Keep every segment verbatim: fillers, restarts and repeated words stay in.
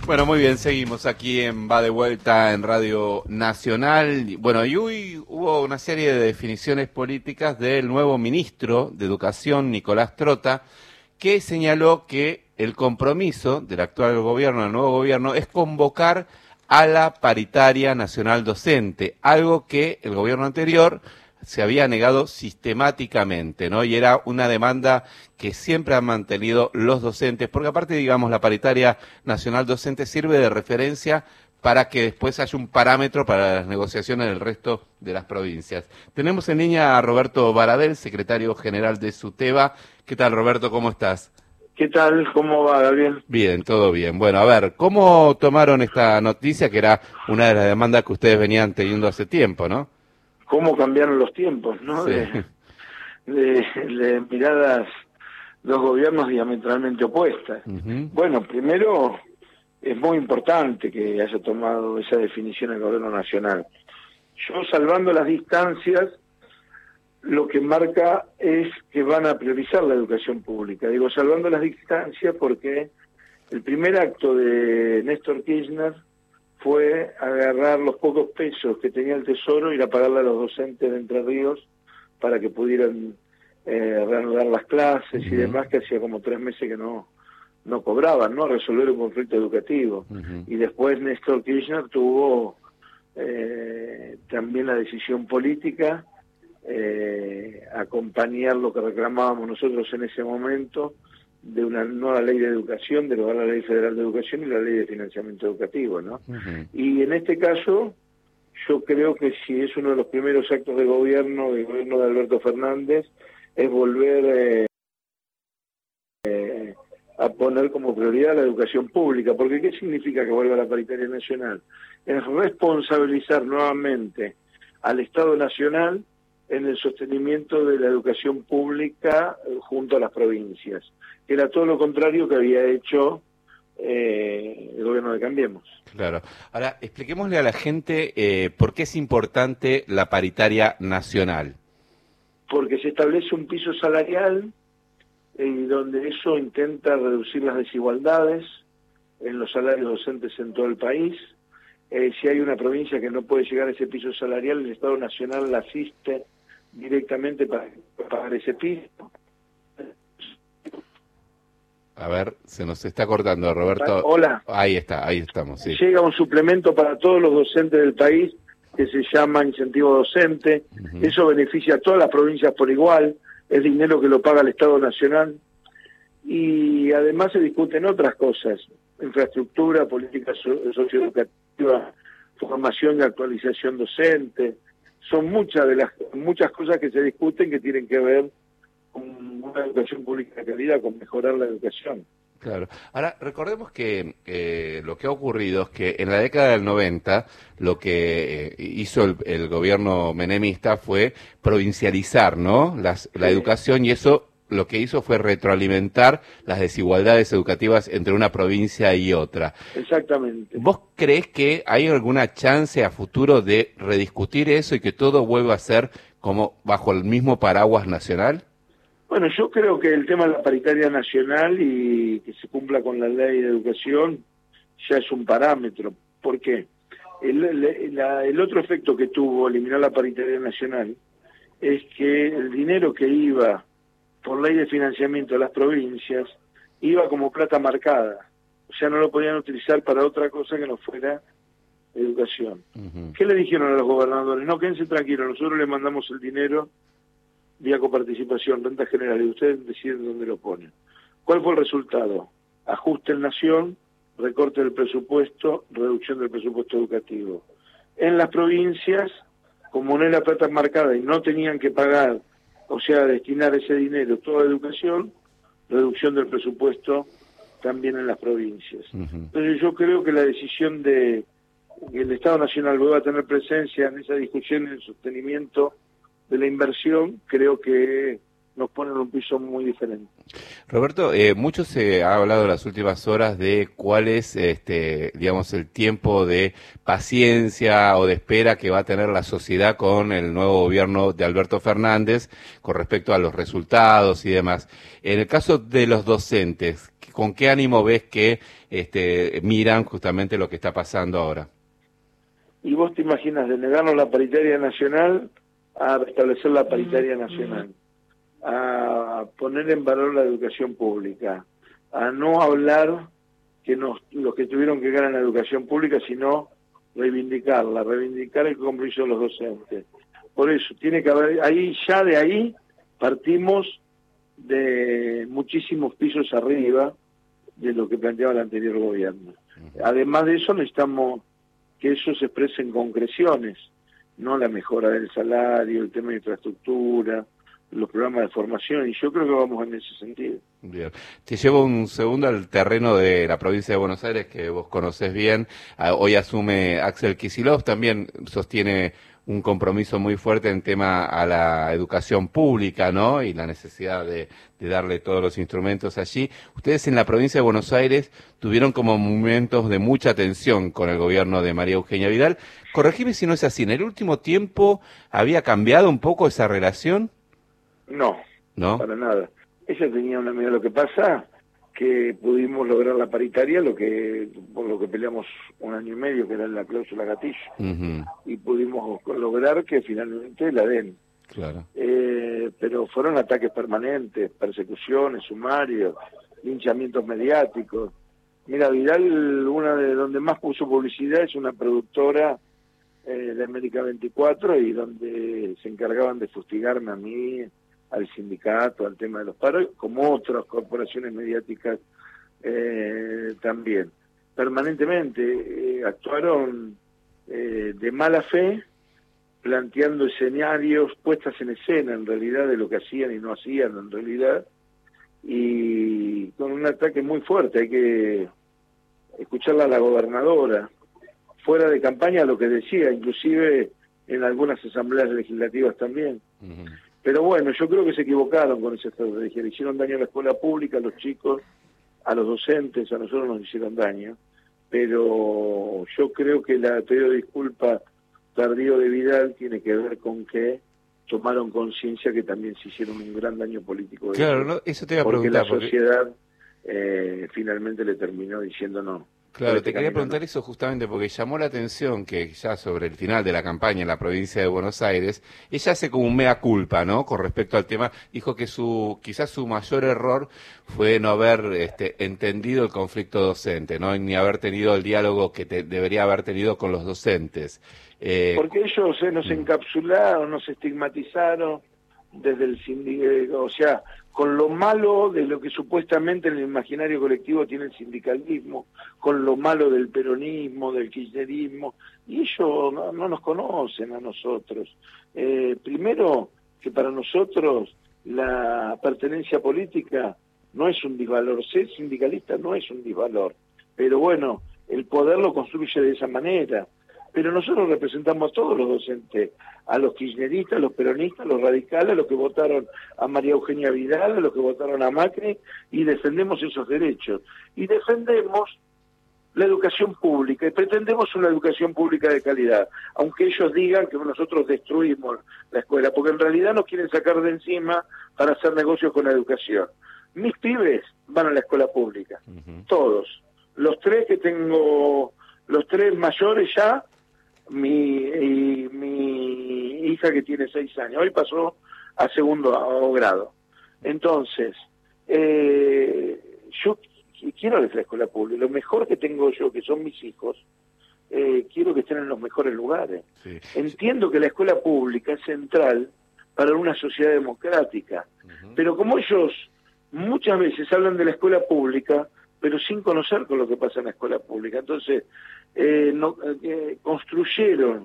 Bueno, muy bien, seguimos aquí en Va de Vuelta en Radio Nacional. Bueno, y hoy hubo una serie de definiciones políticas del nuevo ministro de Educación, Nicolás Trota, que señaló que el compromiso del actual gobierno, del nuevo gobierno, es convocar a la paritaria nacional docente, algo que el gobierno anterior se había negado sistemáticamente, ¿no? Y era una demanda que siempre han mantenido los docentes, porque aparte, digamos, la paritaria nacional docente sirve de referencia para que después haya un parámetro para las negociaciones del resto de las provincias. Tenemos en línea a Roberto Baradel, secretario general de SUTEBA. ¿Qué tal, Roberto? ¿Cómo estás? ¿Qué tal? ¿Cómo va, Gabriel? Bien, todo bien. Bueno, a ver, ¿cómo tomaron esta noticia, que era una de las demandas que ustedes venían teniendo hace tiempo, no? ¿Cómo cambiaron los tiempos, no? Sí. De, de, de miradas, dos gobiernos diametralmente opuestas. Uh-huh. Bueno, primero, es muy importante que haya tomado esa definición el gobierno nacional. Yo, salvando las distancias, lo que marca es que van a priorizar la educación pública. Digo, salvando las distancias porque el primer acto de Néstor Kirchner fue agarrar los pocos pesos que tenía el Tesoro y ir a pagarle a los docentes de Entre Ríos para que pudieran eh, reanudar las clases. Uh-huh. Y demás, que hacía como tres meses que no no cobraban, ¿no? Resolver un conflicto educativo. Uh-huh. Y después Néstor Kirchner tuvo eh, también la decisión política, eh, acompañar lo que reclamábamos nosotros en ese momento, de una nueva ley de educación, derogar la Ley Federal de Educación y la Ley de Financiamiento Educativo, ¿no? Uh-huh. Y en este caso, yo creo que si es uno de los primeros actos de gobierno, del gobierno de Alberto Fernández, es volver eh, eh, a poner como prioridad la educación pública, porque ¿qué significa que vuelva la paritaria nacional? Es responsabilizar nuevamente al Estado Nacional en el sostenimiento de la educación pública eh, junto a las provincias, que era todo lo contrario que había hecho eh, el gobierno de Cambiemos. Claro. Ahora, expliquémosle a la gente eh, por qué es importante la paritaria nacional. Porque se establece un piso salarial eh, donde eso intenta reducir las desigualdades en los salarios docentes en todo el país. Eh, si hay una provincia que no puede llegar a ese piso salarial, el Estado Nacional la asiste directamente para pagar ese piso. A ver, se nos está cortando, Roberto. Hola. Ahí está, ahí estamos, sí. Llega un suplemento para todos los docentes del país que se llama incentivo docente. Uh-huh. Eso beneficia a todas las provincias por igual. Es dinero que lo paga el Estado Nacional. Y además se discuten otras cosas: infraestructura, política so- socioeducativa, formación y actualización docente. Son muchas de las muchas cosas que se discuten que tienen que ver con una educación pública de calidad, con mejorar la educación. Claro. Ahora, recordemos que eh, lo que ha ocurrido es que en la década del noventa lo que eh, hizo el, el gobierno menemista fue provincializar, ¿no? Las, sí. La educación, y eso lo que hizo fue retroalimentar las desigualdades educativas entre una provincia y otra. Exactamente. ¿Vos creés que hay alguna chance a futuro de rediscutir eso y que todo vuelva a ser como bajo el mismo paraguas nacional? Bueno, yo creo que el tema de la paritaria nacional y que se cumpla con la ley de educación ya es un parámetro. ¿Por qué? El, el, la, el otro efecto que tuvo eliminar la paritaria nacional es que el dinero que iba por ley de financiamiento de las provincias iba como plata marcada. O sea, no lo podían utilizar para otra cosa que no fuera educación. Uh-huh. ¿Qué le dijeron a los gobernadores? No, quédense tranquilos, nosotros les mandamos el dinero vía coparticipación, renta general, y ustedes deciden dónde lo ponen. ¿Cuál fue el resultado? Ajuste en nación, recorte del presupuesto, reducción del presupuesto educativo. En las provincias, como no era plata marcada y no tenían que pagar, o sea, destinar ese dinero toda educación, reducción del presupuesto también en las provincias. Uh-huh. Entonces yo creo que la decisión de que el Estado Nacional vuelva a tener presencia en esa discusión, en el sostenimiento de la inversión, creo que nos ponen un piso muy diferente. Roberto, eh, mucho se ha hablado en las últimas horas de cuál es, este, digamos, el tiempo de paciencia o de espera que va a tener la sociedad con el nuevo gobierno de Alberto Fernández con respecto a los resultados y demás. En el caso de los docentes, con qué ánimo ves que este, miran justamente lo que está pasando ahora. Y vos te imaginas de negarnos la paritaria nacional a restablecer la paritaria nacional, a poner en valor la educación pública, a no hablar que nos, los que tuvieron que ganar la educación pública, sino reivindicarla, reivindicar el compromiso de los docentes. Por eso, tiene que haber, ahí ya de ahí partimos de muchísimos pisos arriba de lo que planteaba el anterior gobierno. Además de eso, necesitamos que eso se exprese en concreciones, no la mejora del salario, el tema de infraestructura, los programas de formación, y yo creo que vamos en ese sentido. Bien. Te llevo un segundo al terreno de la provincia de Buenos Aires, que vos conocés bien. Hoy asume Axel Kicillof, también sostiene un compromiso muy fuerte en tema a la educación pública, ¿no? Y la necesidad de, de darle todos los instrumentos allí. Ustedes en la provincia de Buenos Aires tuvieron como momentos de mucha tensión con el gobierno de María Eugenia Vidal. Corregime si no es así. ¿En el último tiempo había cambiado un poco esa relación? No, no, para nada. Ella tenía una medida. Lo que pasa que pudimos lograr la paritaria, lo que por lo que peleamos un año y medio, que era la cláusula gatillo, uh-huh. y pudimos lograr que finalmente la den. Claro. Eh, pero fueron ataques permanentes, persecuciones, sumarios, linchamientos mediáticos. Mira, Vidal, una de donde más puso publicidad es una productora eh, de América veinticuatro, y donde se encargaban de fustigarme a mí, al sindicato, al tema de los paros, como otras corporaciones mediáticas eh, también. Permanentemente eh, actuaron eh, de mala fe, planteando escenarios, puestas en escena en realidad de lo que hacían y no hacían en realidad, y con un ataque muy fuerte. Hay que escucharla a la gobernadora, fuera de campaña, lo que decía, inclusive en algunas asambleas legislativas también. Uh-huh. Pero bueno, yo creo que se equivocaron con esa estrategia. Le hicieron daño a la escuela pública, a los chicos, a los docentes, a nosotros nos hicieron daño. Pero yo creo que la pedido de disculpa tardío de Vidal tiene que ver con que tomaron conciencia que también se hicieron un gran daño político. Claro, no, eso te iba a porque preguntar. La sociedad porque... eh, finalmente le terminó diciendo no. Claro, te quería preguntar eso justamente porque llamó la atención que ya sobre el final de la campaña en la provincia de Buenos Aires, ella hace como un mea culpa, ¿no? Con respecto al tema, dijo que su quizás su mayor error fue no haber este, entendido el conflicto docente, ¿no? Ni haber tenido el diálogo que te, debería haber tenido con los docentes. Eh, porque ellos eh, nos encapsularon, nos estigmatizaron desde el sindicato, o sea, con lo malo de lo que supuestamente en el imaginario colectivo tiene el sindicalismo, con lo malo del peronismo, del kirchnerismo, y ellos no, no nos conocen a nosotros. Eh, primero, que para nosotros la pertenencia política no es un disvalor, ser sindicalista no es un disvalor, pero bueno, el poder lo construye de esa manera. Pero nosotros representamos a todos los docentes, a los kirchneristas, a los peronistas, a los radicales, a los que votaron a María Eugenia Vidal, a los que votaron a Macri, y defendemos esos derechos. Y defendemos la educación pública, y pretendemos una educación pública de calidad, aunque ellos digan que nosotros destruimos la escuela, porque en realidad nos quieren sacar de encima para hacer negocios con la educación. Mis pibes van a la escuela pública, uh-huh. todos. Los tres que tengo, los tres mayores ya, Mi, y, mi hija que tiene seis años, hoy pasó a segundo grado. Entonces, eh, yo quiero ir a la escuela pública, lo mejor que tengo yo, que son mis hijos, eh, quiero que estén en los mejores lugares. Sí. Entiendo que la escuela pública es central para una sociedad democrática, uh-huh. pero como ellos muchas veces hablan de la escuela pública, pero sin conocer con lo que pasa en la escuela pública. Entonces, eh, no, eh, construyeron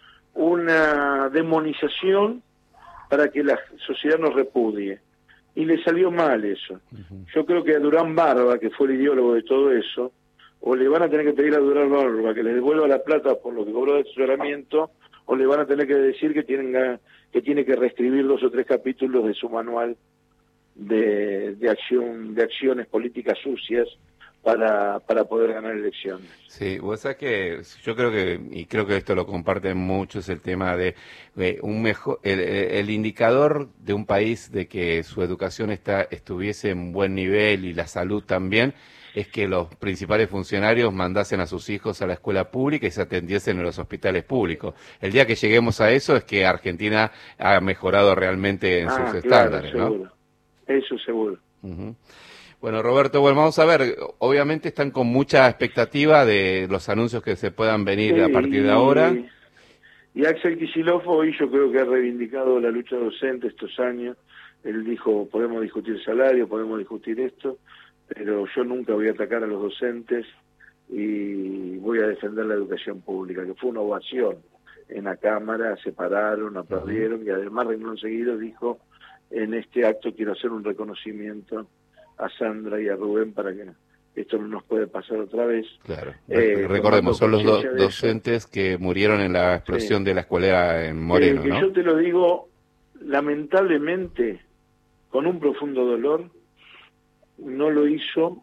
una demonización para que la sociedad nos repudie. Y le salió mal eso. Uh-huh. Yo creo que a Durán Barba, que fue el ideólogo de todo eso, o le van a tener que pedir a Durán Barba que le devuelva la plata por lo que cobró de asesoramiento, o le van a tener que decir que, tienen, que tiene que reescribir dos o tres capítulos de su manual de, de acción de acciones políticas sucias, para, para poder ganar elecciones. Sí, vos sabés que yo creo que, y creo que esto lo comparten muchos, el tema de, de un mejor, el, el indicador de un país de que su educación está, estuviese en buen nivel y la salud también, es que los principales funcionarios mandasen a sus hijos a la escuela pública y se atendiesen en los hospitales públicos. El día que lleguemos a eso es que Argentina ha mejorado realmente en ah, sus claro, estándares, seguro. ¿no? Eso seguro. Uh-huh. Bueno, Roberto, bueno, vamos a ver, obviamente están con mucha expectativa de los anuncios que se puedan venir Sí, a partir de ahora. Y Axel Kicillof hoy yo creo que ha reivindicado la lucha docente estos años. Él dijo, podemos discutir salario, podemos discutir esto, pero yo nunca voy a atacar a los docentes y voy a defender la educación pública, que fue una ovación en la Cámara, se pararon, aplaudieron, y además renglón seguido dijo, en este acto quiero hacer un reconocimiento a Sandra y a Rubén para que esto no nos puede pasar otra vez. Claro. Eh, Recordemos, son los do de docentes que murieron en la explosión sí. de la escuela en Moreno, eh, que ¿no? Yo te lo digo, lamentablemente, con un profundo dolor, no lo hizo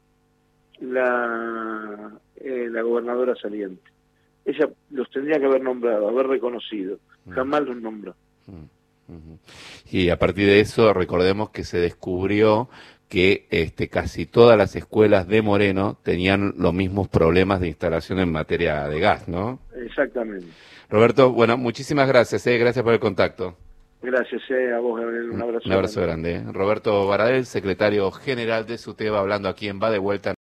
la, eh, la gobernadora saliente. Ella los tendría que haber nombrado, haber reconocido. Jamás los nombró. Y a partir de eso, recordemos que se descubrió que este, casi todas las escuelas de Moreno tenían los mismos problemas de instalación en materia de gas, ¿no? Exactamente. Roberto, bueno, muchísimas gracias, eh, gracias por el contacto. Gracias eh, a vos, Gabriel, un abrazo. Un abrazo grande. grande. Roberto Baradel, secretario general de SUTEBA, hablando aquí en Va de Vuelta.